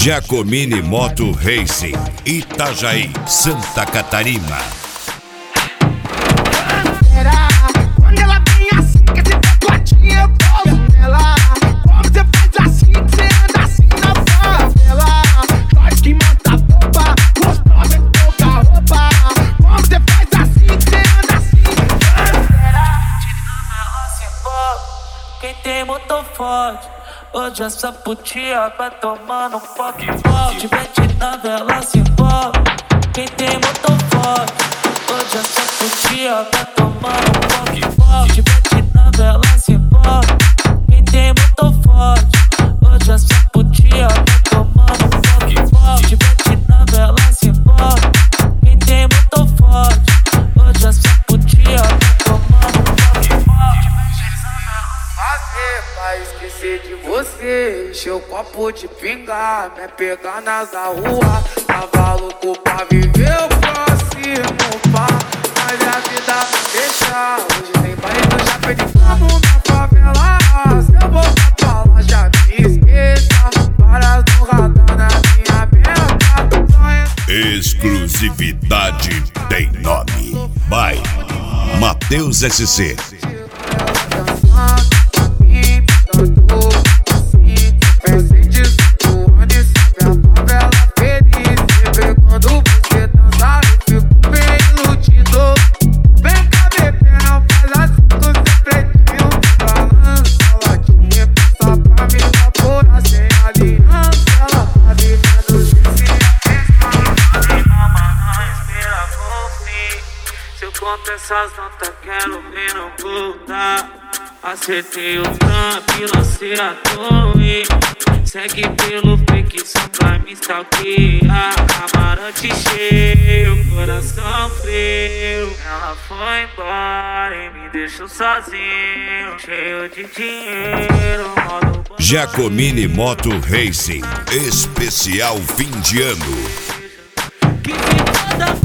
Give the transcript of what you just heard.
Giacomini Moto Racing, Itajaí, Santa Catarina. Quando ela vem assim, que esse tatuadinho eu colo nela. Como você faz assim, que você anda assim na favela. Nós que mata a bomba, gostosa em pouca roupa. Como você faz assim, que você anda assim. Quem tem motor forte, hoje essa putia vai tomando um foque forte. Mete na vela, se envolve. Quem tem motor forte, hoje essa putia vai tomando um foque forte. Mete na vela, se envolve. Quem tem motor forte, hoje essa putia vai tomando um foque forte. Mete na vela, se envolve. Quem tem motor forte, hoje essa putia vai tomando um foque forte. Fazer pra esquecer de você, encher o copo de pinga, me pegar nas da rua. Tava louco pra viver o próximo pá, mas a vida não deixa. Hoje tem baile do já perdi como na favela. Se eu voltar pra lá já me esqueça, paras no radar na minha meta. Exclusividade tem nome. By Matheus SC. Essas notas quero ver não voltar. Acertei o trampo e lancei a torre. Segue pelo fake só pra me stalkear. Camarote cheio, coração frio. Ela foi embora e me deixou sozinho, cheio de dinheiro, modo Giacomini Moto Racing, especial fim de ano. que se foda